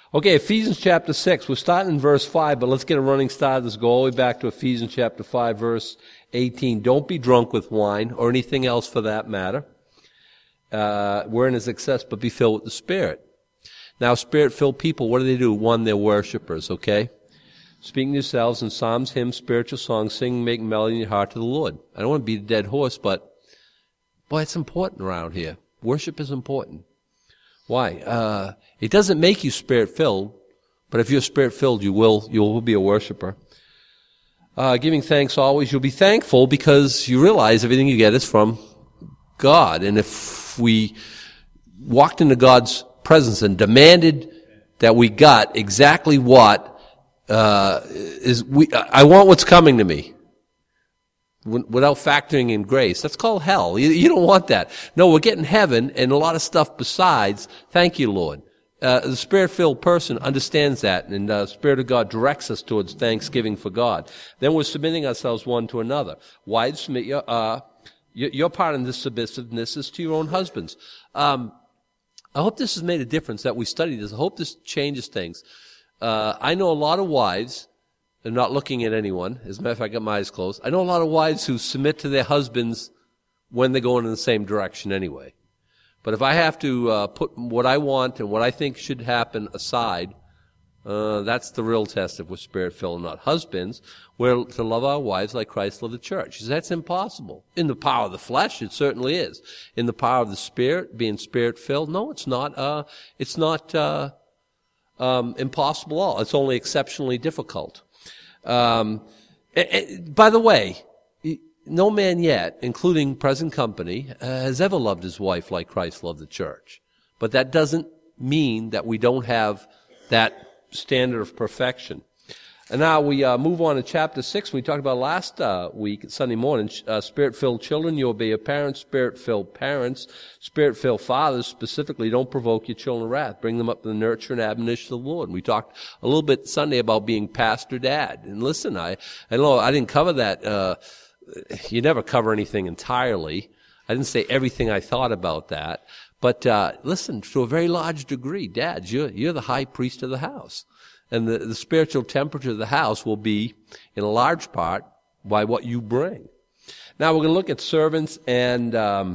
Okay, Ephesians chapter 6. We're starting in verse 5, but let's get a running start. Let's go all the way back to Ephesians chapter 5, verse 18. Don't be drunk with wine or anything else for that matter, wherein is excess, but be filled with the Spirit. Now, Spirit-filled people, what do? One, they're worshipers, okay? Speaking to yourselves in psalms, hymns, spiritual songs, singing, making melody in your heart to the Lord. I don't want to beat a dead horse, but, boy, it's important around here. Worship is important. Why? It doesn't make you Spirit-filled, but if you're Spirit-filled, you will be a worshiper. Giving thanks always. You'll be thankful because you realize everything you get is from God. And if we walked into God's presence and demanded that we got exactly what I want what's coming to me, without factoring in grace, that's called hell. You don't want that. No, we're getting heaven and a lot of stuff besides. Thank you, Lord. The Spirit-filled person understands that, and the Spirit of God directs us towards thanksgiving for God. Then we're submitting ourselves one to another. Wives, submit your part in this submissiveness is to your own husbands. I hope this has made a difference that we studied this. I hope this changes things. I know a lot of wives, they're not looking at anyone. As a matter of fact, I got my eyes closed. I know a lot of wives who submit to their husbands when they're going in the same direction anyway. But if I have to put what I want and what I think should happen aside, that's the real test if we're Spirit-filled or not. Husbands, we're to love our wives like Christ loved the church. That's impossible. In the power of the flesh, it certainly is. In the power of the Spirit, being Spirit-filled, no, it's not. It's not impossible at all. It's only exceptionally difficult. By the way, no man yet, including present company, has ever loved his wife like Christ loved the church. But that doesn't mean that we don't have that standard of perfection. And now we move on to chapter 6. We talked about last week, Sunday morning, Spirit-filled children, you obey your parents. Spirit-filled parents, Spirit-filled fathers, specifically, don't provoke your children to wrath. Bring them up to the nurture and admonition of the Lord. We talked a little bit Sunday about being pastor dad. And listen, I know I didn't cover that. You never cover anything entirely. I didn't say everything I thought about that. But listen, to a very large degree, dads, you're the high priest of the house. And the spiritual temperature of the house will be, in a large part, by what you bring. Now we're going to look at servants and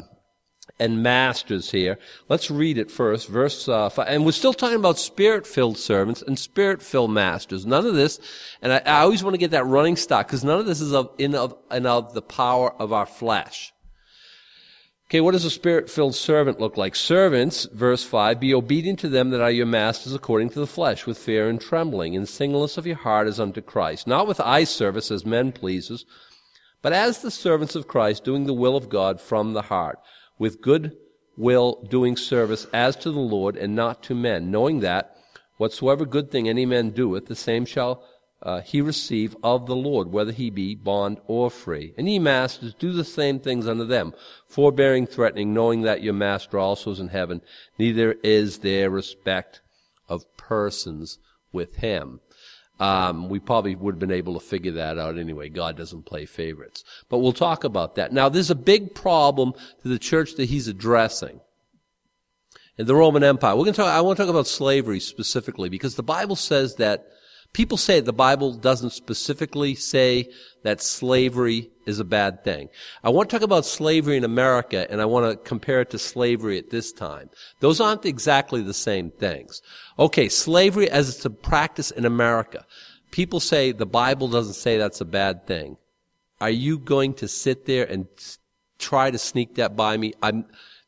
masters here. Let's read it first, verse 5. And we're still talking about Spirit-filled servants and Spirit-filled masters. None of this, and I always want to get that running start, because none of this is of the power of our flesh. Okay, what does a Spirit-filled servant look like? Servants, verse 5, be obedient to them that are your masters according to the flesh, with fear and trembling, in singleness of your heart as unto Christ, not with eye service as men pleasers, but as the servants of Christ, doing the will of God from the heart, with good will doing service as to the Lord and not to men, knowing that whatsoever good thing any man doeth, the same shall he receive of the Lord, whether he be bond or free. And ye masters, do the same things unto them, forbearing, threatening, knowing that your master also is in heaven, neither is there respect of persons with him. We probably would have been able to figure that out anyway. God doesn't play favorites. But we'll talk about that. Now, there's a big problem to the church that he's addressing in the Roman Empire. I want to talk about slavery specifically, because the Bible says that people say the Bible doesn't specifically say that slavery is a bad thing. I want to talk about slavery in America, and I want to compare it to slavery at this time. Those aren't exactly the same things. Okay, slavery as it's a practice in America. People say the Bible doesn't say that's a bad thing. Are you going to sit there and try to sneak that by me? I'm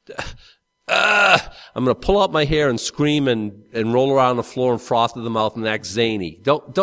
going to pull out my hair and scream and roll around on the floor and froth at the mouth and act zany. Don't.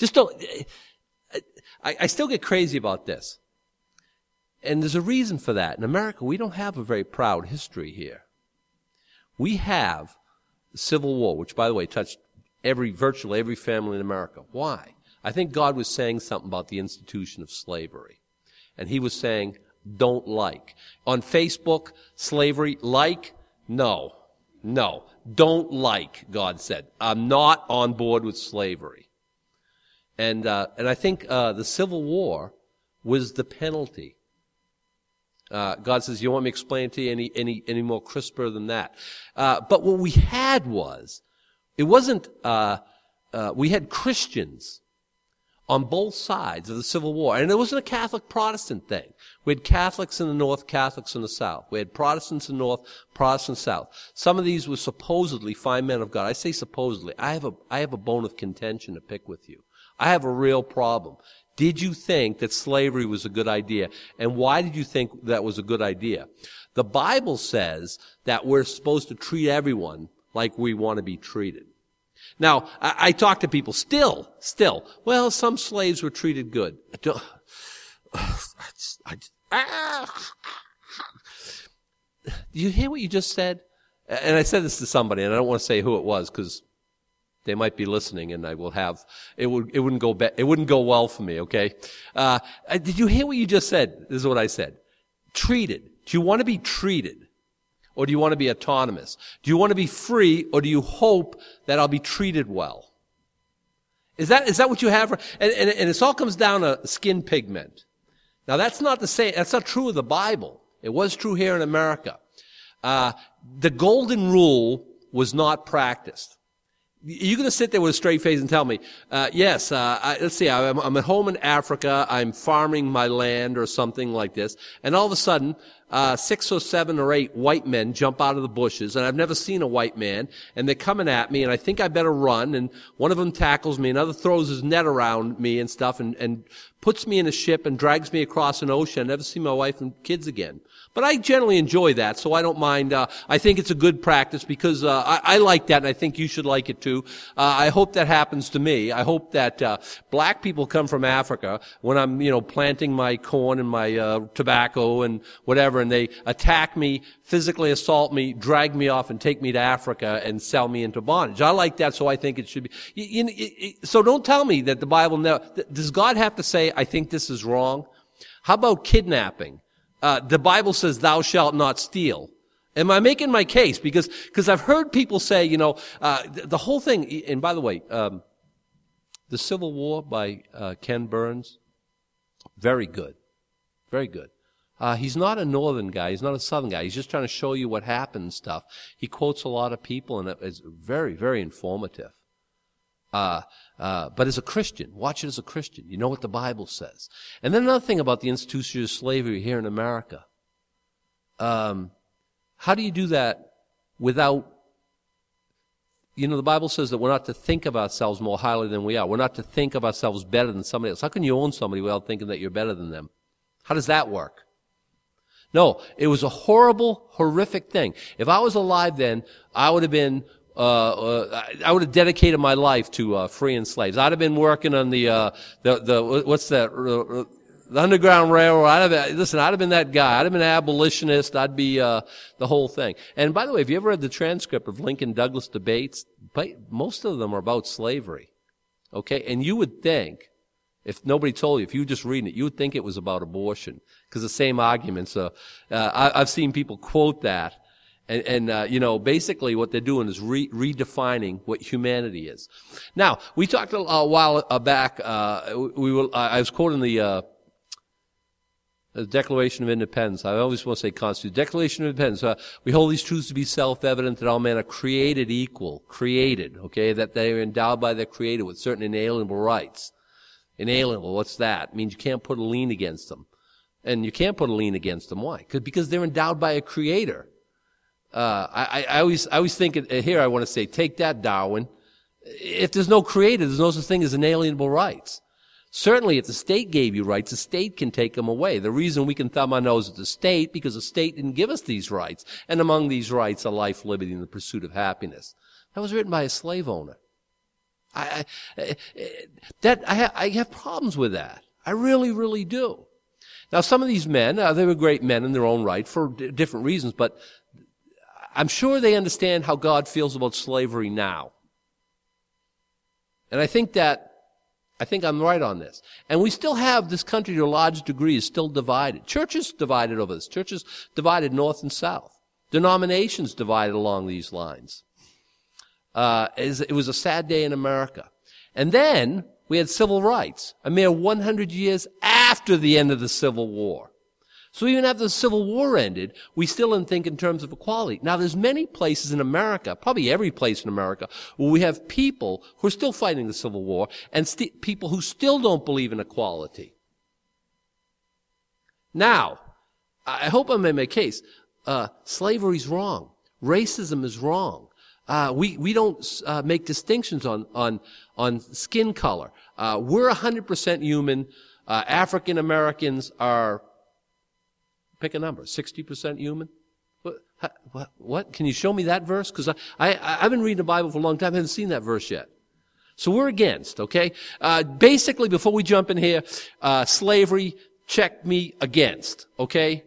I still get crazy about this. And there's a reason for that. In America, we don't have a very proud history here. We have the Civil War, which, by the way, touched virtually every family in America. Why? I think God was saying something about the institution of slavery. And he was saying, don't like. On Facebook, slavery, like? No. Don't like, God said. I'm not on board with slavery. And I think the Civil War was the penalty. God says, you want me to explain it to you any more crisper than that? But what we had was It wasn't, we had Christians on both sides of the Civil War. And it wasn't a Catholic Protestant thing. We had Catholics in the North, Catholics in the South. We had Protestants in the North, Protestants in the South. Some of these were supposedly fine men of God. I say supposedly. I have a bone of contention to pick with you. I have a real problem. Did you think that slavery was a good idea? And why did you think that was a good idea? The Bible says that we're supposed to treat everyone like we want to be treated. Now, I talk to people still, well, some slaves were treated good. Do you hear what you just said? And I said this to somebody, and I don't want to say who it was because they might be listening, and I will have it wouldn't go well for me. Okay, did you hear what you just said? This is what I said. Treated. Do you want to be treated? Or do you want to be autonomous? Do you want to be free, or do you hope that I'll be treated well? Is that what you have? And it all comes down to skin pigment. Now that's not true of the Bible. It was true here in America. The golden rule was not practiced. You're going to sit there with a straight face and tell me, yes, let's see, I'm at home in Africa, I'm farming my land or something like this, and all of a sudden, 6 or 7 or 8 white men jump out of the bushes, and I've never seen a white man, and they're coming at me, and I think I better run, and one of them tackles me, another throws his net around me and stuff, and puts me in a ship and drags me across an ocean. I never see my wife and kids again. But I generally enjoy that, so I don't mind. I think it's a good practice because I like that, and I think you should like it too. I hope that happens to me. I hope that black people come from Africa when I'm, planting my corn and my tobacco and whatever, and they attack me, physically assault me, drag me off, and take me to Africa and sell me into bondage. I like that, so I think it should be. So don't tell me that the Bible never. Does God have to say, I think this is wrong? How about kidnapping? The Bible says, thou shalt not steal. Am I making my case? Because I've heard people say, the whole thing, and by the way, The Civil War by Ken Burns, very good. Very good. He's not a northern guy. He's not a southern guy. He's just trying to show you what happened and stuff. He quotes a lot of people, and it's very, very informative. But as a Christian, watch it as a Christian. You know what the Bible says. And then another thing about the institution of slavery here in America. How do you do that without, the Bible says that we're not to think of ourselves more highly than we are. We're not to think of ourselves better than somebody else. How can you own somebody without thinking that you're better than them? How does that work? No, it was a horrible, horrific thing. If I was alive then, I would have been I would have dedicated my life to freeing slaves. I'd have been working on the Underground Railroad. I'd have been that guy. I'd have been an abolitionist. I'd be the whole thing. And by the way, have you ever read the transcript of Lincoln Douglas debates? Most of them are about slavery. Okay, and you would think, if nobody told you, if you were just reading it, you would think it was about abortion because the same arguments. I've seen people quote that. And basically what they're doing is redefining what humanity is. Now, we talked a while back, I was quoting the Declaration of Independence. I always want to say Constitution. Declaration of Independence. We hold these truths to be self-evident that all men are created equal. Created, okay? That they are endowed by their Creator with certain inalienable rights. Inalienable, what's that? It means you can't put a lien against them. And you can't put a lien against them. Why? Because they're endowed by a Creator. I always think here I want to say, take that, Darwin. If there's no Creator, there's no such thing as inalienable rights. Certainly, if the state gave you rights, the state can take them away. The reason we can thumb our nose at the state, because the state didn't give us these rights. And among these rights are life, liberty, and the pursuit of happiness. That was written by a slave owner. I have problems with that. I really, really do. Now, some of these men, they were great men in their own right for different reasons, but I'm sure they understand how God feels about slavery now. And I think I'm right on this. And we still have this country to a large degree is still divided. Churches divided over this. Churches divided north and south. Denominations divided along these lines. It was a sad day in America. And then we had civil rights, a mere 100 years after the end of the Civil War. So even after the Civil War ended, we still didn't think in terms of equality. Now, there's many places in America, probably every place in America, where we have people who are still fighting the Civil War and people who still don't believe in equality. Now, I hope I made my case. Slavery's wrong. Racism is wrong. We don't make distinctions on skin color. We're 100% human. African Americans are, pick a number, 60% human? What? Can you show me that verse? Because I've been reading the Bible for a long time. I haven't seen that verse yet. So we're against, okay? Basically, before we jump in here, slavery, check me against, okay?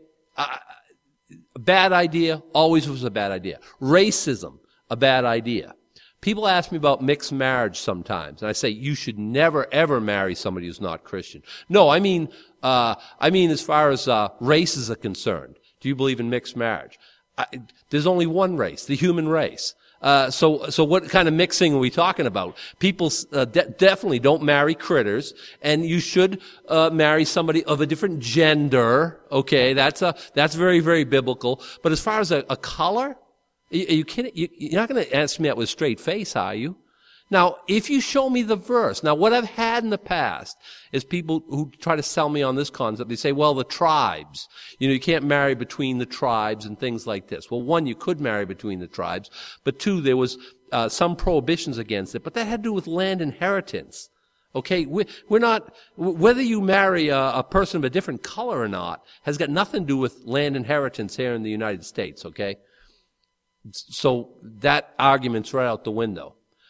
A bad idea, always was a bad idea. Racism, a bad idea. People ask me about mixed marriage sometimes, and I say, you should never, ever marry somebody who's not Christian. No, I mean as far as races are concerned. Do you believe in mixed marriage? There's only one race, the human race. So what kind of mixing are we talking about? People definitely don't marry critters, and you should marry somebody of a different gender. Okay, that's very, very biblical. But as far as a color, you can't. You're not going to answer me that with a straight face, are you? Now, if you show me the verse, now what I've had in the past is people who try to sell me on this concept. They say, well, the tribes, you can't marry between the tribes and things like this. Well, one, you could marry between the tribes, but two, there was some prohibitions against it, but that had to do with land inheritance. Okay, we're not, whether you marry a person of a different color or not has got nothing to do with land inheritance here in the United States, okay? So that argument's right out the window.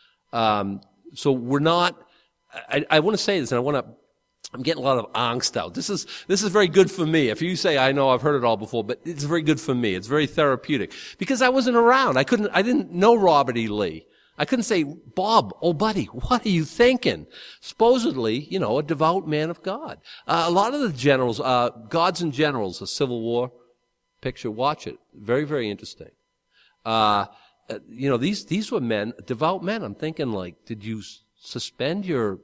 So we're not, I want to say this, and I'm getting a lot of angst out. This is very good for me. If you say, I know, I've heard it all before, but it's very good for me. It's very therapeutic. Because I wasn't around. I didn't know Robert E. Lee. I couldn't say, Bob, oh buddy, what are you thinking? Supposedly, a devout man of God. A lot of the generals, Gods and Generals, a Civil War picture, watch it. Very, very interesting. These were men, devout men. I'm thinking, did you suspend your,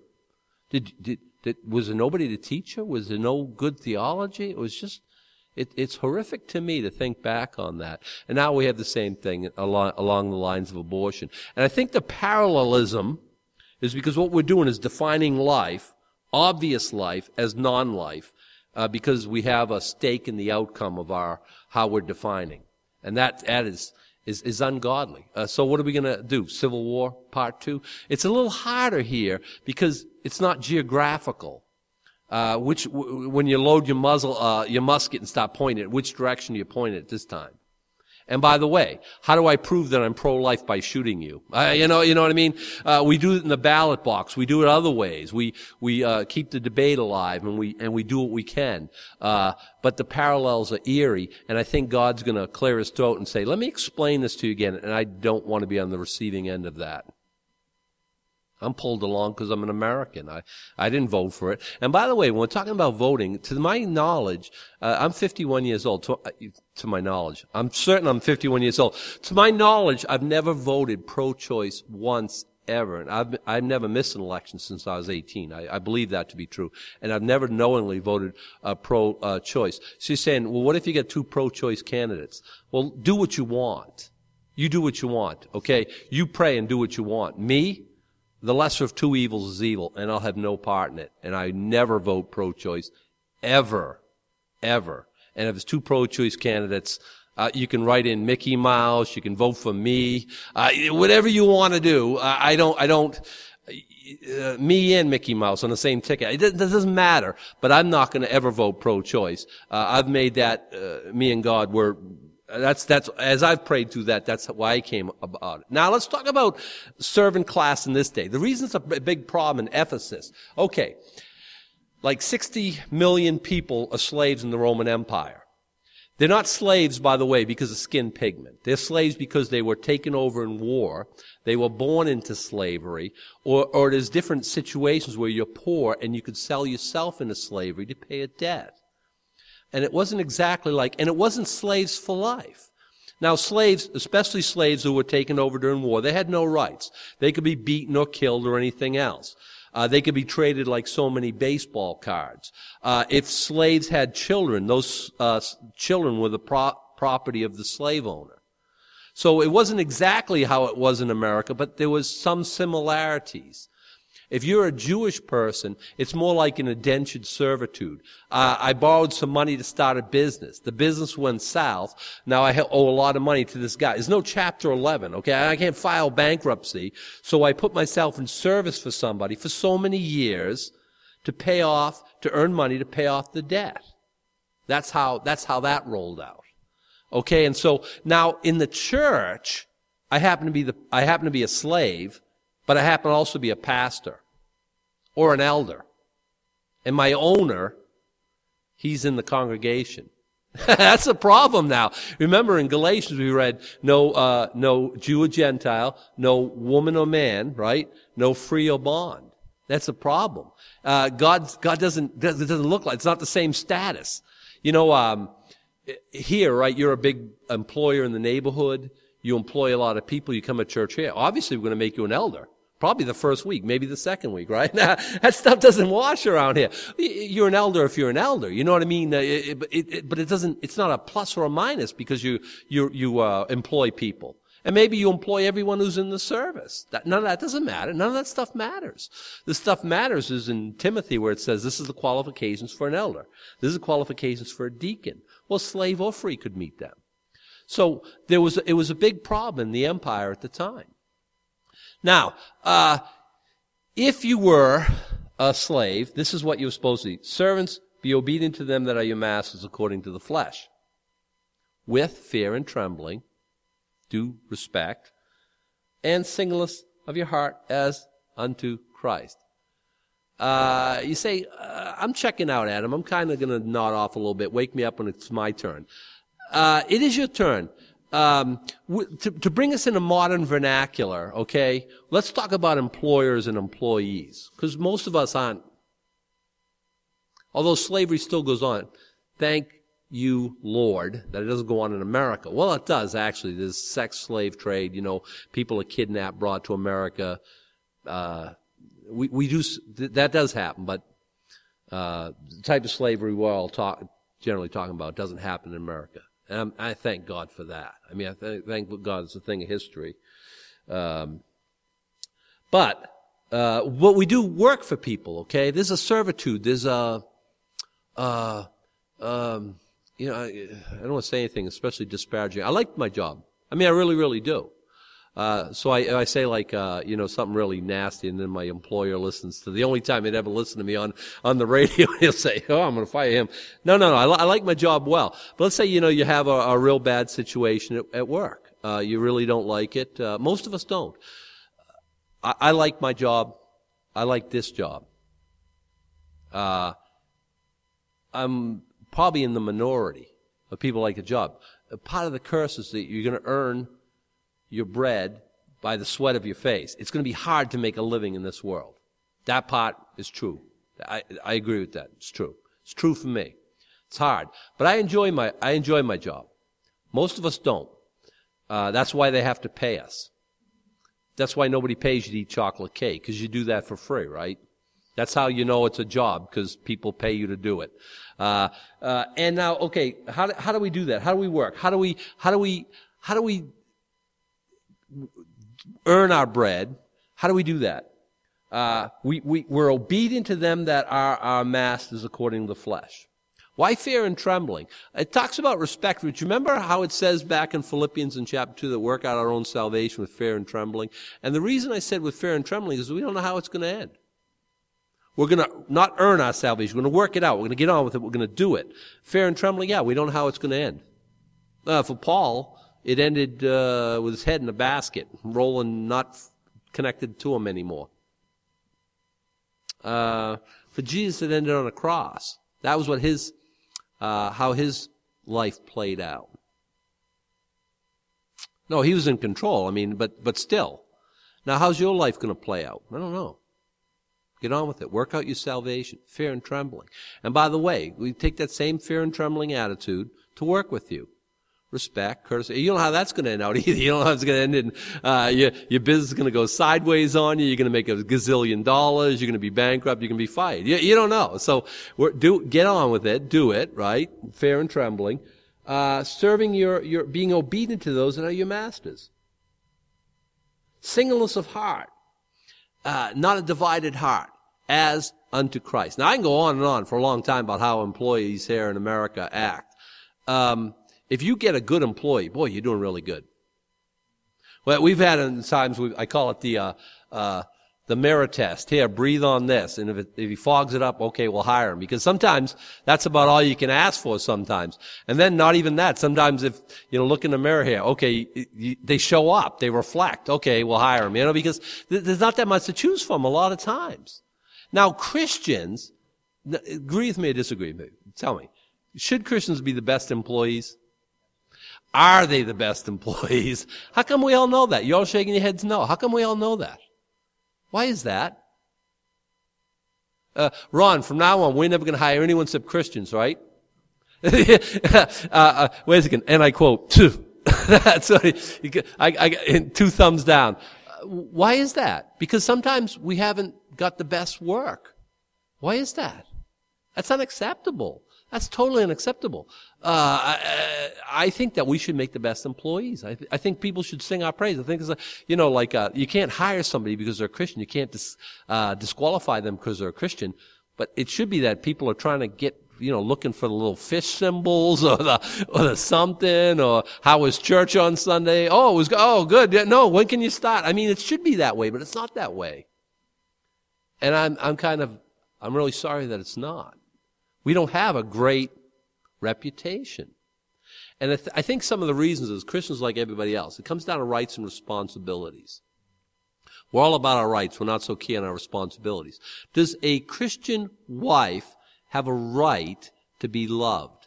was there nobody to teach you? Was there no good theology? It was just, it's horrific to me to think back on that. And now we have the same thing along the lines of abortion. And I think the parallelism is because what we're doing is defining life, obvious life, as non-life, because we have a stake in the outcome of how we're defining. And that is ungodly. So what are we going to do? Civil War Part 2? It's a little harder here because it's not geographical. When you load your musket and start pointing it, which direction do you point it at this time? And by the way, how do I prove that I'm pro-life by shooting you? You know what I mean? We do it in the ballot box. We do it other ways. We keep the debate alive and we do what we can. But the parallels are eerie, and I think God's gonna clear his throat and say, let me explain this to you again, and I don't want to be on the receiving end of that. I'm pulled along because I'm an American. I didn't vote for it. And by the way, when we're talking about voting, to my knowledge, I'm 51 years old. To my knowledge, I'm certain I'm 51 years old. To my knowledge, I've never voted pro-choice once ever. And I've never missed an election since I was 18. I believe that to be true. And I've never knowingly voted pro-choice. So you're saying, well, what if you get two pro-choice candidates? Well, do what you want. You do what you want, okay? You pray and do what you want. Me? The lesser of two evils is evil, and I'll have no part in it. And I never vote pro-choice, ever, ever. And if it's two pro-choice candidates, you can write in Mickey Mouse, you can vote for me, whatever you want to do. I don't, me and Mickey Mouse on the same ticket. It doesn't matter, but I'm not going to ever vote pro-choice. I've made that, me and God were, that's, as I've prayed through that, that's why I came about it. Now let's talk about servant class in this day. The reason it's a big problem in Ephesus. Okay. Like 60 million people are slaves in the Roman Empire. They're not slaves, by the way, because of skin pigment. They're slaves because they were taken over in war. They were born into slavery. Or there's different situations where you're poor and you could sell yourself into slavery to pay a debt. And it wasn't exactly and it wasn't slaves for life. Now slaves, especially slaves who were taken over during war, they had no rights. They could be beaten or killed or anything else. They could be traded like so many baseball cards. If slaves had children, those children were the property of the slave owner. So it wasn't exactly how it was in America, but there was some similarities. If you're a Jewish person, it's more like an indentured servitude. I borrowed some money to start a business. The business went south. Now I owe a lot of money to this guy. There's no Chapter 11, okay? I can't file bankruptcy. So I put myself in service for somebody for so many years to earn money to pay off the debt. That's how that rolled out. Okay, and so now in the church, I happen to be a slave, but I happen to also be a pastor or an elder. And my owner, he's in the congregation. That's a problem now. Remember in Galatians we read no Jew or Gentile, no woman or man, right? No free or bond. That's a problem. God doesn't look like, it's not the same status. Here, right, you're a big employer in the neighborhood. You employ a lot of people. You come to church here. Obviously, we're going to make you an elder. Probably the first week, maybe the second week, right? Now, that stuff doesn't wash around here. You're an elder if you're an elder. You know what I mean? But it doesn't, it's not a plus or a minus because you employ people. And maybe you employ everyone who's in the service. None of that doesn't matter. None of that stuff matters. The stuff matters is in Timothy where it says this is the qualifications for an elder. This is the qualifications for a deacon. Well, slave or free could meet them. So it was a big problem in the empire at the time. Now, if you were a slave, this is what you were supposed to do. Servants, be obedient to them that are your masters according to the flesh, with fear and trembling, due respect, and singleness of your heart as unto Christ. You say, I'm checking out, Adam. I'm kind of going to nod off a little bit. Wake me up when it's my turn. It is your turn. To bring us in a modern vernacular, okay, let's talk about employers and employees, because most of us aren't. Although slavery still goes on. Thank you, Lord, that it doesn't go on in America. Well, it does, actually. There's sex slave trade, people are kidnapped, brought to America. We do, that does happen, but the type of slavery we're all generally talking about doesn't happen in America. And I thank God for that. I mean, I thank God it's a thing of history. But we do work for people, okay? There's a servitude. There's I don't want to say anything especially disparaging. I like my job. I mean, I really, really do. So I say something really nasty, and then my employer listens to the only time he'd ever listen to me on the radio. He'll say, "Oh, I'm going to fire him." No. I like my job well. But let's say you have a real bad situation at work. You really don't like it. Most of us don't. I like my job. I like this job. I'm probably in the minority of people like a job. Part of the curse is that you're going to earn your bread by the sweat of your face. It's going to be hard to make a living in this world. That part is true. I agree with that. It's true. It's true for me. It's hard. But I enjoy my job. Most of us don't. That's why they have to pay us. That's why nobody pays you to eat chocolate cake, because you do that for free, right? That's how you know it's a job, because people pay you to do it. And now, okay, how do we do that? How do we work? How do we earn our bread? How do we do that? We're obedient to them that are our masters according to the flesh. Why fear and trembling? It talks about respect. But you remember how it says back in Philippians in chapter 2 that work out our own salvation with fear and trembling? And the reason I said with fear and trembling is we don't know how it's going to end. We're going to not earn our salvation. We're going to work it out. We're going to get on with it. We're going to do it. Fear and trembling, we don't know how it's going to end. For Paul, it ended with his head in a basket, rolling, not connected to him anymore. For Jesus, it ended on a cross. That was what how his life played out. No, he was in control. I mean, but still. Now, how's your life going to play out? I don't know. Get on with it. Work out your salvation. Fear and trembling. And by the way, we take that same fear and trembling attitude to work with you. respect, courtesy. You don't know how that's going to end out either. You don't know how it's going to end in, your business is going to go sideways on you. You're going to make $1 gazillion. You're going to be bankrupt. You're going to be fired. You don't know. So get on with it. Do it, right? Fear and trembling. Serving being obedient to those that are your masters. Singleness of heart. Not a divided heart. As unto Christ. Now I can go on and on for a long time about how employees here in America act. If you get a good employee, boy, you're doing really good. Well, we've had in times, I call it the mirror test. Here, breathe on this. And if he fogs it up, okay, we'll hire him. Because sometimes that's about all you can ask for sometimes. And then not even that. Sometimes if, look in the mirror here, okay, they show up, they reflect, okay, we'll hire him. Because there's not that much to choose from a lot of times. Now, Christians, agree with me or disagree with me? Tell me. Should Christians be the best employees? Are they the best employees? How come we all know that? You're all shaking your heads no. How come we all know that? Why is that? Ron, from now on, we're never going to hire anyone except Christians, right? Wait a second, and I quote, that's two thumbs down. Why is that? Because sometimes we haven't got the best work. Why is that? That's unacceptable. That's totally unacceptable. I think that we should make the best employees. I think people should sing our praise. I think it's you can't hire somebody because they're a Christian. You can't disqualify them because they're a Christian. But it should be that people are trying to get, looking for the little fish symbols or the something, or how was church on Sunday? Good. Yeah, no, when can you start? I mean, it should be that way, but it's not that way. And I'm really sorry that it's not. We don't have a great reputation. And I think some of the reasons is Christians, like everybody else, it comes down to rights and responsibilities. We're all about our rights. We're not so keen on our responsibilities. Does a Christian wife have a right to be loved?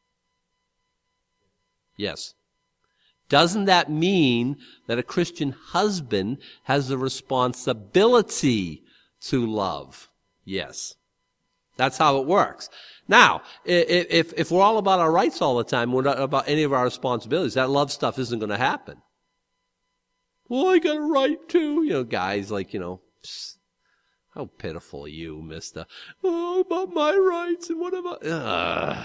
Yes. Doesn't that mean that a Christian husband has the responsibility to love? Yes. That's how it works. Now, if we're all about our rights all the time, we're not about any of our responsibilities, that love stuff isn't going to happen. Well, I got a right to, guys how pitiful you, mister. Oh, about my rights and what about,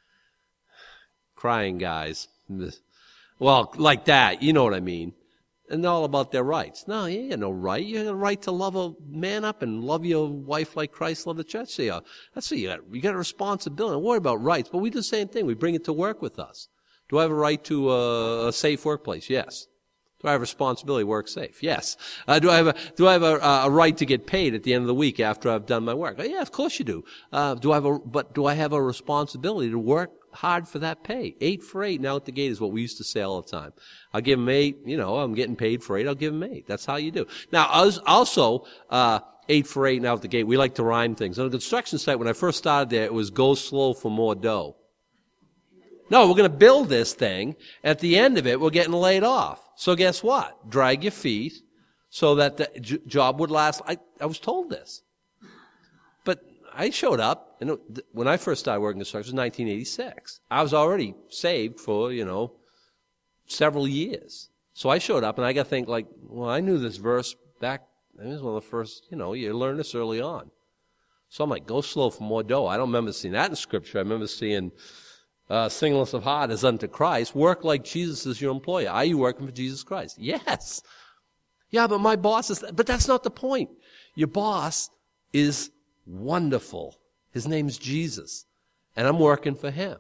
crying guys. Well, like that, you know what I mean. And all about their rights. No, you got no right. You got a right to love a man up and love your wife like Christ loved the church. So that's what you got. You got a responsibility. Don't worry about rights, but we do the same thing. We bring it to work with us. Do I have a right to a safe workplace? Yes. Do I have a responsibility to work safe? Yes. Do I have a right to get paid at the end of the week after I've done my work? Yeah, of course you do. Do I have a responsibility to work hard for that pay? 8 for 8 now at the gate is what we used to say all the time. I'll give them 8, I'm getting paid for 8, I'll give them 8. That's how you do. Now, also, 8 for 8 now at the gate, we like to rhyme things. On the construction site, when I first started there, it was go slow for more dough. No, we're going to build this thing. At the end of it, we're getting laid off. So guess what? Drag your feet so that the job would last. I was told this. But I showed up, and when I first started working construction, it was 1986. I was already saved for, several years. So I showed up, and I got to think I knew this verse back, it was one of the first, you learn this early on. So I'm like, go slow for more dough. I don't remember seeing that in Scripture. I remember seeing singleness of heart as unto Christ. Work like Jesus is your employer. Are you working for Jesus Christ? Yes. Yeah, but my boss is, but that's not the point. Your boss is wonderful. His name's Jesus. And I'm working for him.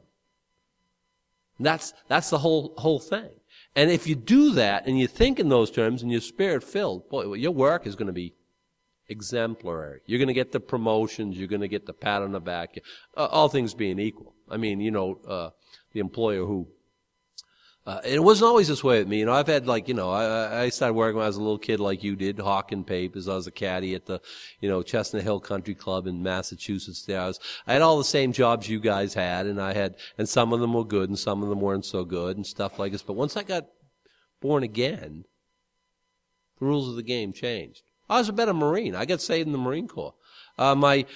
That's the whole thing. And if you do that and you think in those terms and you're spirit-filled, boy, your work is going to be exemplary. You're going to get the promotions. You're going to get the pat on the back. All things being equal. I mean, the employer who, it wasn't always this way with me. I've had I started working when I was a little kid like you did, hawking papers. I was a caddy at the, Chestnut Hill Country Club in Massachusetts there. I had all the same jobs you guys had, and some of them were good and some of them weren't so good and stuff like this. But once I got born again, the rules of the game changed. I was a better Marine. I got saved in the Marine Corps. My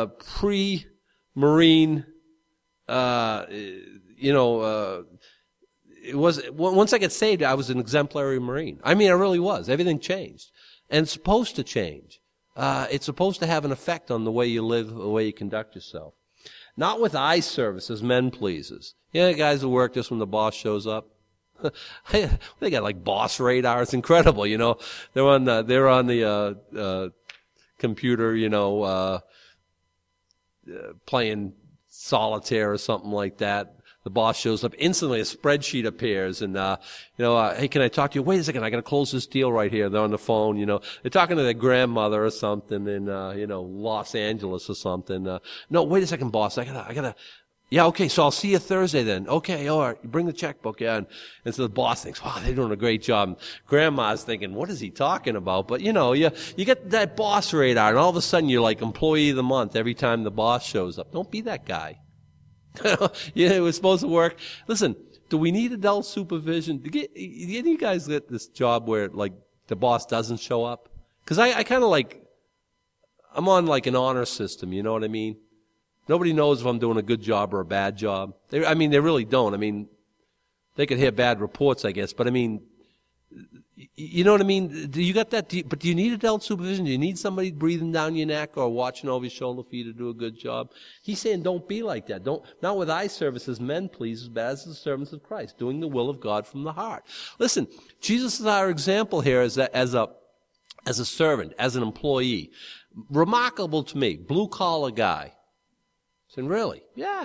pre-Marine, once I got saved, I was an exemplary Marine. I mean, I really was. Everything changed. And it's supposed to change. It's supposed to have an effect on the way you live, the way you conduct yourself. Not with eye service as men pleasers. Guys who work just when the boss shows up. They got like boss radar. It's incredible, They're on the computer, playing solitaire or something like that. The boss shows up. Instantly, a spreadsheet appears, and hey, can I talk to you? Wait a second, I got to close this deal right here. They're on the phone. They're talking to their grandmother or something in Los Angeles or something. No, wait a second, boss. I gotta. Yeah, okay, so I'll see you Thursday then. Okay, all right, bring the checkbook, yeah. And so the boss thinks, wow, they're doing a great job. Grandma's thinking, what is he talking about? But, you get that boss radar, and all of a sudden you're like employee of the month every time the boss shows up. Don't be that guy. It was supposed to work. Listen, do we need adult supervision? Do you guys get this job where, like, the boss doesn't show up? Because I kind of like, I'm on like an honor system, you know what I mean? Nobody knows if I'm doing a good job or a bad job. They really don't. I mean, they could hear bad reports, I guess. But, I mean, you know what I mean? Do you got that? But do you need adult supervision? Do you need somebody breathing down your neck or watching over your shoulder for you to do a good job? He's saying don't be like that. Not with eye service as men pleasers, but as the servants of Christ, doing the will of God from the heart. Listen, Jesus is our example here as a servant, as an employee. Remarkable to me, blue-collar guy. Saying, really? Yeah.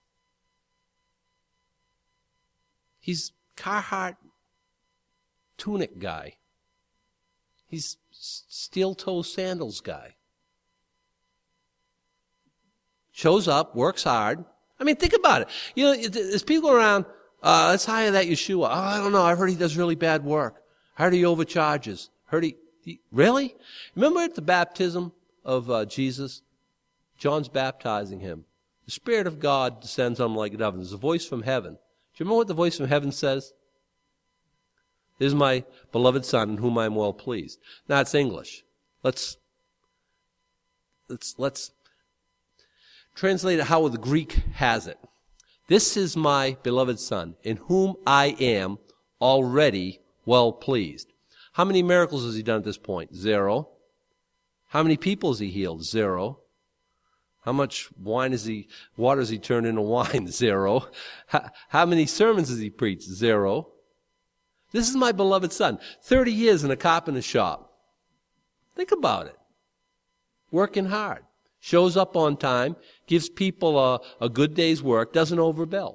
He's Carhartt tunic guy. He's steel-toe sandals guy. Shows up, works hard. I mean, think about it. There's people around, let's hire that Yeshua. Oh, I don't know. I've heard he does really bad work. I heard he overcharges. Really? Remember at the baptism of Jesus? John's baptizing him. The Spirit of God descends on him like a dove. There's a voice from heaven. Do you remember what the voice from heaven says? This is my beloved Son in whom I am well pleased. Now it's English. Let's translate it how the Greek has it. This is my beloved Son in whom I am already well pleased. How many miracles has he done at this point? 0. How many people has he healed? 0. How much water has he turned into wine? 0. How many sermons has he preached? 0. This is my beloved Son. 30 years in a carpenter shop. Think about it. Working hard. Shows up on time. Gives people a good day's work. Doesn't overbill.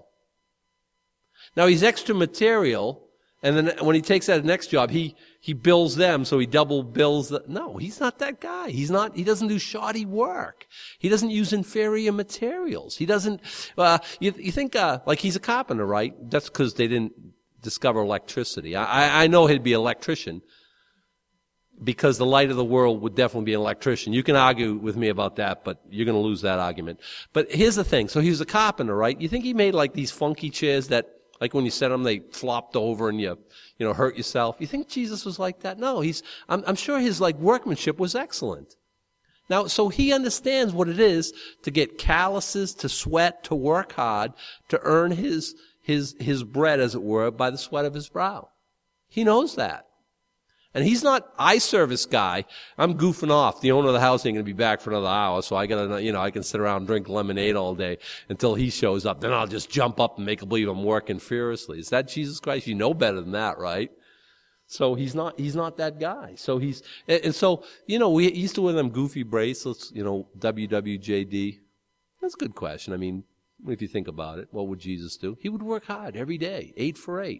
Now he's extra material. And then when he takes that next job, he bills them, so he double bills. No, he's not that guy. He doesn't do shoddy work. He doesn't use inferior materials. He doesn't, you think, like he's a carpenter, right? That's because they didn't discover electricity. I know he'd be an electrician because the light of the world would definitely be an electrician. You can argue with me about that, but you're going to lose that argument. But here's the thing. So he was a carpenter, right? You think he made like these funky chairs that, like when you set them, they flopped over and you hurt yourself. You think Jesus was like that? No, I'm sure his like workmanship was excellent. Now, so he understands what it is to get calluses, to sweat, to work hard, to earn his bread, as it were, by the sweat of his brow. He knows that. And he's not eye service guy. I'm goofing off. The owner of the house ain't going to be back for another hour, so I can sit around and drink lemonade all day until he shows up. Then I'll just jump up and make him believe I'm working furiously. Is that Jesus Christ? You know better than that, right? So he's not that guy. So we used to wear them goofy bracelets, WWJD. That's a good question. I mean, if you think about it, what would Jesus do? He would work hard every day, 8 for 8,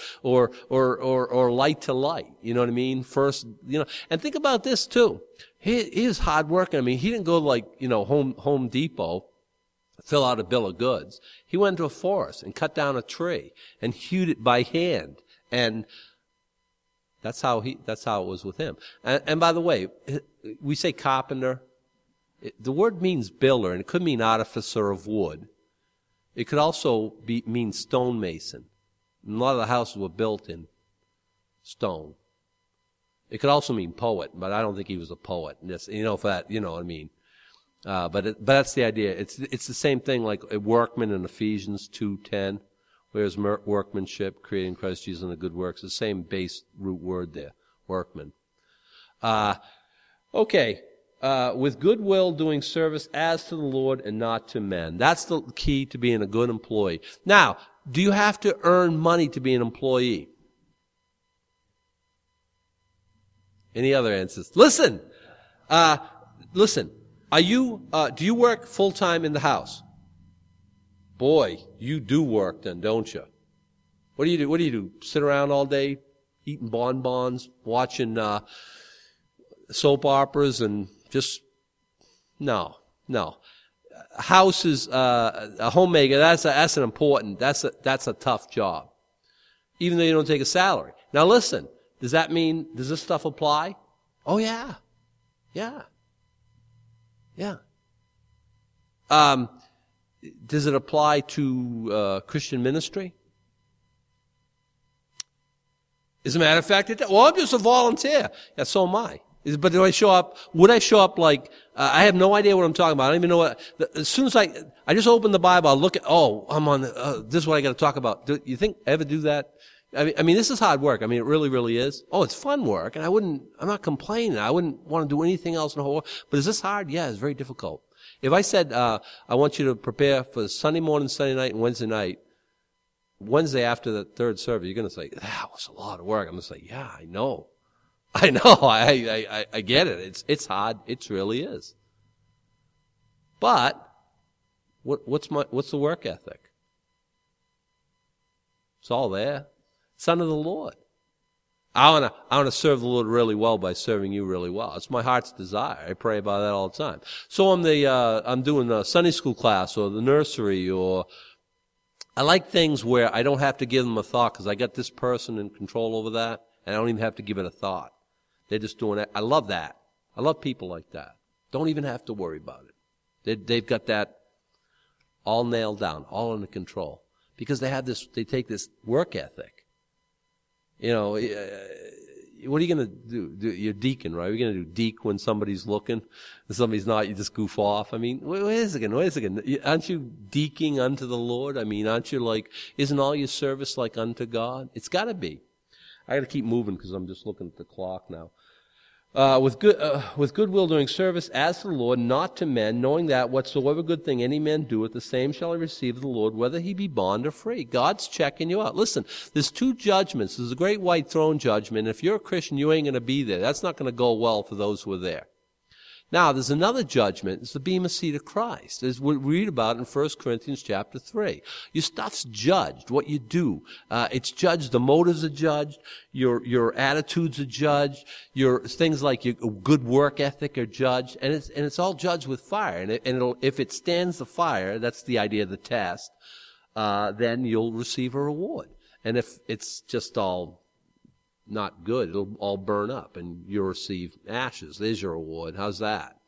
or light to light. You know what I mean? First, and think about this too. He was hard working. I mean, he didn't go like, Home Depot, fill out a bill of goods. He went to a forest and cut down a tree and hewed it by hand. And that's how it was with him. And by the way, we say carpenter. The word means builder, and it could mean artificer of wood. It could also mean stonemason. A lot of the houses were built in stone. It could also mean poet, but I don't think he was a poet. For that, you know what I mean. But that's the idea. It's the same thing like a workman in Ephesians 2:10, whereas workmanship, creating Christ Jesus in the good works, the same base root word there, workman. Okay, with goodwill doing service as to the Lord and not to men. That's the key to being a good employee. Now, do you have to earn money to be an employee? Any other answers? Listen. Listen. Do you work full time in the house? Boy, you do work then, don't you? What do you do? What do you do? Sit around all day, eating bonbons, watching soap operas, and just no. A house is a homemaker. That's a tough job, even though you don't take a salary. Now listen. Does this stuff apply? Oh, yeah. Does it apply to Christian ministry? As a matter of fact, I'm just a volunteer. Yeah, so am I. But do I show up? Would I show up like, I have no idea what I'm talking about. I don't even know what, as soon as I just open the Bible, I'll look at, I'm on, this is what I got to talk about. Do you think I ever do that? I mean, this is hard work. I mean, it really, really is. Oh, it's fun work, and I'm not complaining. I wouldn't want to do anything else in the whole world. But is this hard? Yeah, it's very difficult. If I said, I want you to prepare for Sunday morning, Sunday night, and Wednesday night, Wednesday after the third service, you're going to say, that was a lot of work. I'm going to say, yeah, I know. I get it. It's hard. It really is. But, what's the work ethic? It's all there. Son of the Lord. I want to serve the Lord really well by serving you really well. It's my heart's desire. I pray about that all the time. So I'm doing a Sunday school class or the nursery, or I like things where I don't have to give them a thought because I got this person in control over that, and I don't even have to give it a thought. They're just doing it. I love that. I love people like that. Don't even have to worry about it. They've got that all nailed down, all under control, because they take this work ethic. You know, what are you going to do? You're deacon, right? You're going to do deke when somebody's looking and somebody's not, you just goof off. I mean, wait a second. Aren't you deeking unto the Lord? I mean, aren't you like, isn't all your service like unto God? It's got to be. I got to keep moving because I'm just looking at the clock now. With goodwill doing service as to the Lord, not to men, knowing that whatsoever good thing any man doeth, the same shall he receive of the Lord, whether he be bond or free. God's checking you out. Listen, there's two judgments. There's a great white throne judgment. If you're a Christian, you ain't going to be there. That's not going to go well for those who are there. Now, there's another judgment. It's the bema seat of Christ. As we read about in 1 Corinthians chapter 3. Your stuff's judged, what you do. It's judged, the motives are judged, your attitudes are judged, your things like your good work ethic are judged, and it's all judged with fire. And if it stands the fire, that's the idea of the test, then you'll receive a reward. And if it's just all not good, it'll all burn up and you'll receive ashes. There's your reward. How's that?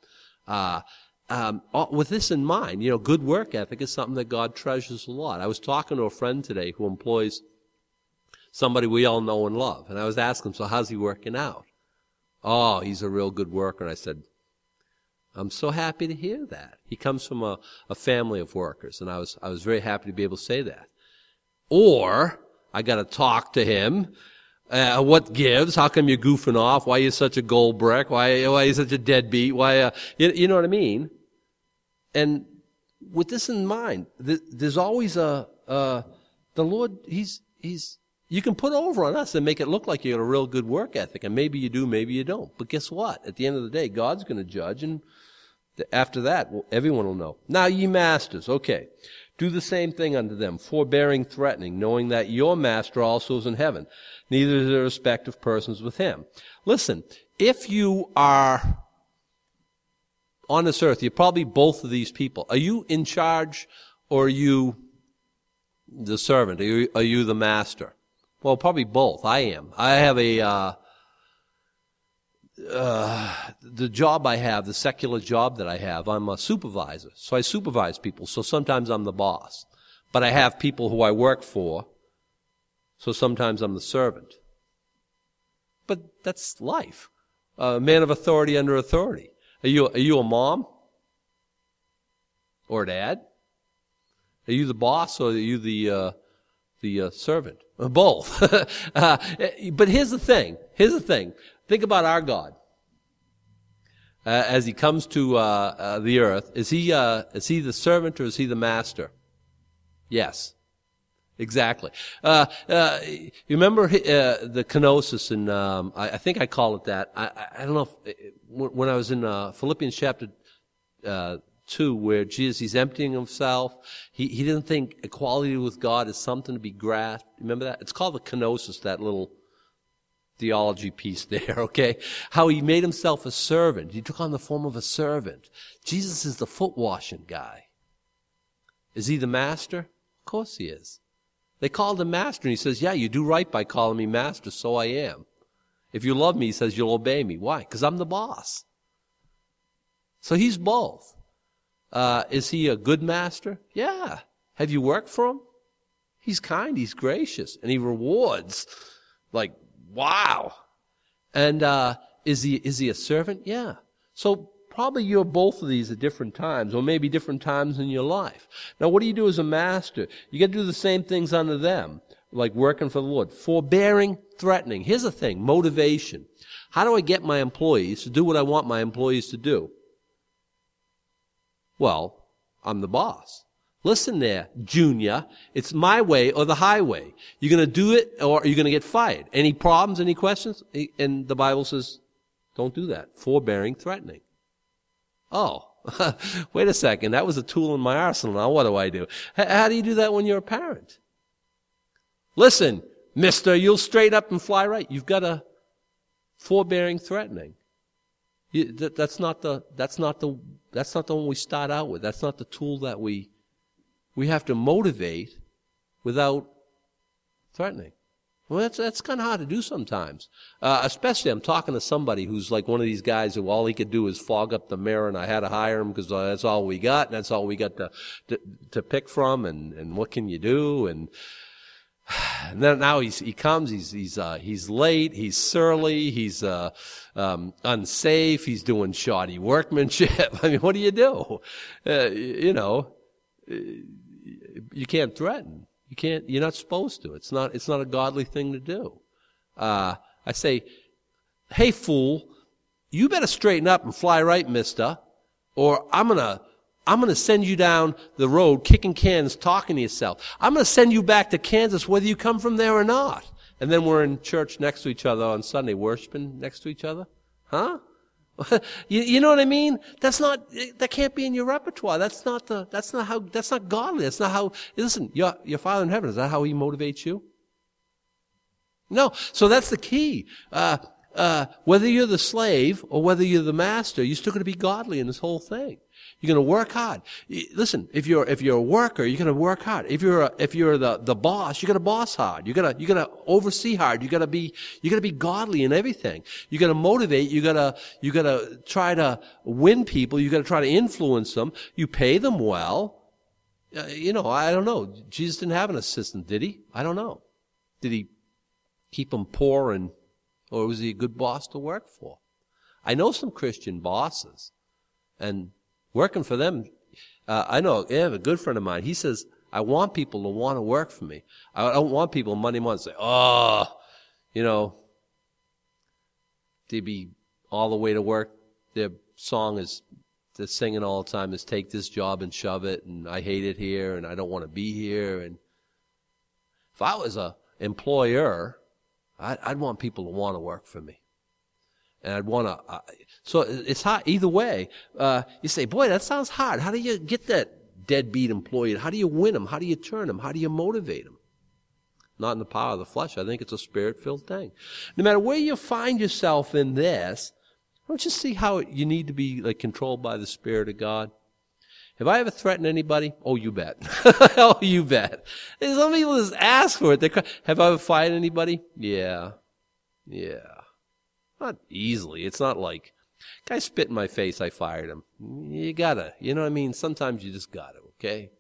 With this in mind, good work ethic is something that God treasures a lot. I was talking to a friend today who employs somebody we all know and love, and I was asking him, so how's he working out? Oh, he's a real good worker. And I said, I'm so happy to hear that. He comes from a family of workers, and I was very happy to be able to say that. Or I got to talk to him. What gives? How come you're goofing off? Why are you such a gold brick? Why are you such a deadbeat? Why, you know what I mean? And with this in mind, there's always the Lord, you can put over on us and make it look like you got a real good work ethic, and maybe you do, maybe you don't. But guess what? At the end of the day, God's going to judge, and after that, everyone will know. Now, ye masters, okay. Do the same thing unto them, forbearing, threatening, knowing that your master also is in heaven. Neither is there respect of persons with him. Listen, if you are on this earth, you're probably both of these people. Are you in charge, or are you the servant? Are you the master? Well, probably both. I am. I have the job I have, the secular job that I have, I'm a supervisor. So I supervise people. So sometimes I'm the boss. But I have people who I work for. So sometimes I'm the servant. But that's life. A man of authority under authority. Are you a mom? Or a dad? Are you the boss, or are you the the servant? Both. But here's the thing. Think about our God. As he comes to the earth, is he the servant or is he the master? Yes. Exactly. You remember the kenosis, and I think I call it that. I don't know if, when I was in Philippians chapter 2, where Jesus, he's emptying himself. He didn't think equality with God is something to be grasped. Remember that? It's called the kenosis, that little theology piece there, okay? How he made himself a servant. He took on the form of a servant. Jesus is the foot washing guy. Is he the master? Of course he is. They called him master, and he says, yeah, you do right by calling me master, so I am. If you love me, he says, you'll obey me. Why? Because I'm the boss. So he's both. Is he a good master? Yeah. Have you worked for him? He's kind, he's gracious, and he rewards. Like, wow. And is he a servant? Yeah. So probably you're both of these at different times, or maybe different times in your life. Now, what do you do as a master? You got to do the same things under them, like working for the Lord. Forbearing, threatening. Here's the thing, motivation. How do I get my employees to do what I want my employees to do? Well, I'm the boss. Listen there, Junior. It's my way or the highway. You're going to do it or you're going to get fired. Any problems, any questions? And the Bible says, don't do that. Forbearing, threatening. Oh, wait a second. That was a tool in my arsenal. Now what do? How do you do that when you're a parent? Listen, mister, you'll straight up and fly right. You've got a forbearing, threatening. That's not the one we start out with. That's not the tool that we have to motivate without threatening. Well, that's kind of hard to do sometimes. Especially I'm talking to somebody who's like one of these guys who all he could do is fog up the mirror, and I had to hire him because that's all we got, and that's all we got to pick from, and what can you do? And then now he comes, he's late, he's surly, he's unsafe, he's doing shoddy workmanship. I mean, what do? You can't threaten. You're not supposed to. It's not a godly thing to do. I say, hey fool, you better straighten up and fly right, mister, or I'm gonna send you down the road kicking cans, talking to yourself. I'm gonna send you back to Kansas whether you come from there or not. And then we're in church next to each other on Sunday, worshiping next to each other. Huh? You know what I mean? That can't be in your repertoire. That's not godly. That's not how, listen, your Father in heaven, is that how he motivates you? No. So that's the key. Whether you're the slave or whether you're the master, you're still going to be godly in this whole thing. You're going to work hard. Listen, if you're a worker, you're going to work hard. If you're the boss, you're going to boss hard. You're going to oversee hard. You're going to be godly in everything. You're going to motivate. You're going to try to win people. You're going to try to influence them. You pay them well. I don't know. Jesus didn't have an assistant, did he? I don't know. Did he keep them poor or was he a good boss to work for? I know some Christian bosses, and working for them, I have a good friend of mine. He says, I want people to want to work for me. I don't want people Monday morning to say, they'd be all the way to work. Their song is, they're singing all the time is take this job and shove it, and I hate it here, and I don't want to be here. And if I was a employer, I'd want people to want to work for me. And I'd want to, so it's hard either way. You say, boy, that sounds hard. How do you get that deadbeat employee? How do you win them? How do you turn them? How do you motivate them? Not in the power of the flesh. I think it's a spirit-filled thing. No matter where you find yourself in this, don't you see how you need to be like controlled by the Spirit of God? Have I ever threatened anybody? Oh, you bet. Oh, you bet. Some people just ask for it. Have I ever fired anybody? Yeah. Not easily. It's not like, guy spit in my face, I fired him. You gotta, you know what I mean? Sometimes you just gotta, okay?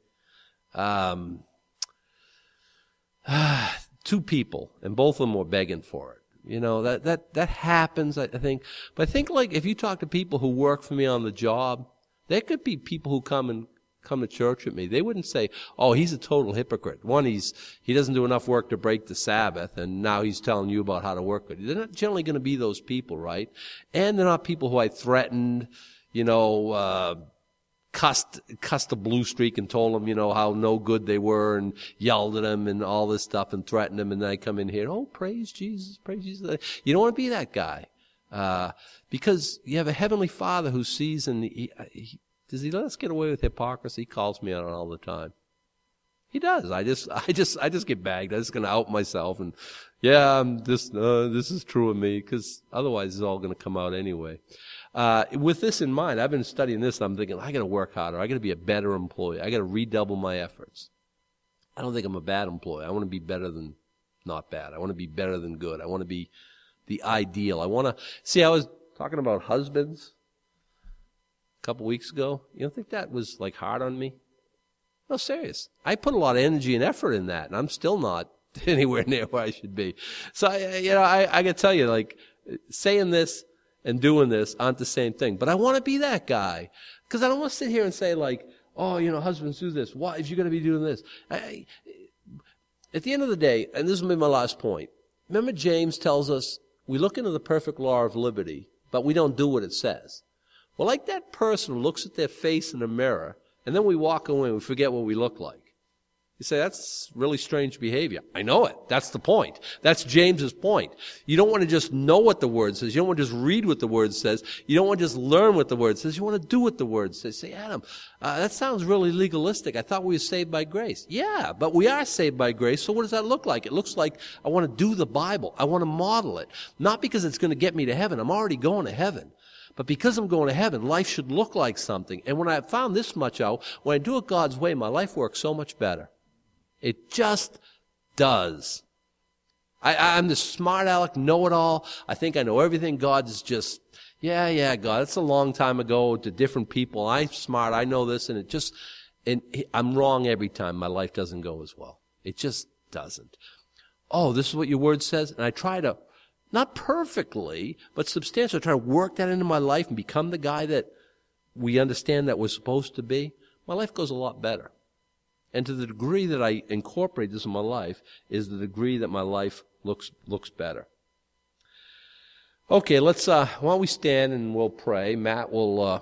Two people, and both of them were begging for it. That happens, I think. But I think like if you talk to people who work for me on the job, there could be people who come and come to church with me, they wouldn't say, oh, he's a total hypocrite. One, he doesn't do enough work to break the Sabbath, and now he's telling you about how to work with you. They're not generally going to be those people, right? And they're not people who I threatened, cussed a blue streak and told them, how no good they were and yelled at them and all this stuff and threatened them. And then I come in here, oh, praise Jesus, praise Jesus. You don't want to be that guy. Because you have a heavenly Father who sees, and does he let us get away with hypocrisy? He calls me on it all the time. He does. I just get bagged. I'm just going to out myself and, this is true of me, because otherwise it's all going to come out anyway. With this in mind, I've been studying this, and I'm thinking, I got to work harder. I got to be a better employee. I got to redouble my efforts. I don't think I'm a bad employee. I want to be better than not bad. I want to be better than good. I want to be the ideal. I was talking about husbands a couple weeks ago. You don't think that was like hard on me? No, serious. I put a lot of energy and effort in that, and I'm still not anywhere near where I should be. So, I got to tell you, like, saying this and doing this aren't the same thing. But I want to be that guy, because I don't want to sit here and say, like, oh, husbands do this. Why, if you're going to be doing this? At the end of the day, and this will be my last point, remember James tells us, we look into the perfect law of liberty, but we don't do what it says. Well, like that person who looks at their face in a mirror, and then we walk away and we forget what we look like. You say, that's really strange behavior. I know it. That's the point. That's James's point. You don't want to just know what the Word says. You don't want to just read what the Word says. You don't want to just learn what the Word says. You want to do what the Word says. Say, Adam, that sounds really legalistic. I thought we were saved by grace. Yeah, but we are saved by grace, so what does that look like? It looks like I want to do the Bible. I want to model it. Not because it's going to get me to heaven. I'm already going to heaven. But because I'm going to heaven, life should look like something. And when I found this much out, when I do it God's way, my life works so much better. It just does. I'm the smart aleck, know-it-all. I think I know everything. God's just, God, it's a long time ago to different people. I'm smart, I know this, and I'm wrong every time. My life doesn't go as well. It just doesn't. Oh, this is what your Word says? And I try to, not perfectly, but substantially, try to work that into my life and become the guy that we understand that we're supposed to be. My life goes a lot better. And to the degree that I incorporate this in my life is the degree that my life looks better. Okay, let's, why don't we stand and we'll pray. Matt will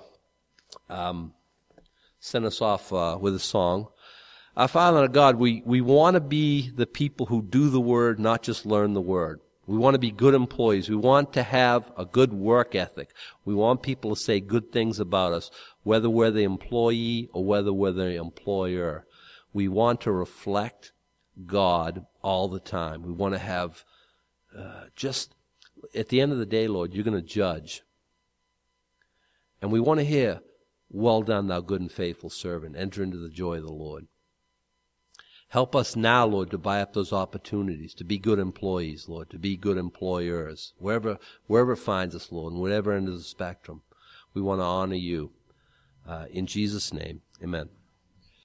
send us off with a song. Father and God, we want to be the people who do the Word, not just learn the Word. We want to be good employees. We want to have a good work ethic. We want people to say good things about us, whether we're the employee or whether we're the employer. We want to reflect God all the time. We want to have just, at the end of the day, Lord, you're going to judge. And we want to hear, well done, thou good and faithful servant. Enter into the joy of the Lord. Help us now, Lord, to buy up those opportunities, to be good employees, Lord, to be good employers, wherever it finds us, Lord, and whatever end of the spectrum. We want to honor you. In Jesus' name, amen.